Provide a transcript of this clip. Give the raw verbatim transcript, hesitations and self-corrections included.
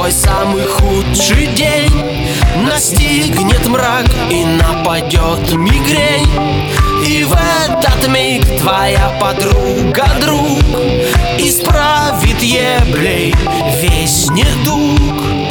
твой самый худший день настигнет мрак и нападет мигрень. И в этот миг твоя подруга, друг, исправит еблей весь недуг.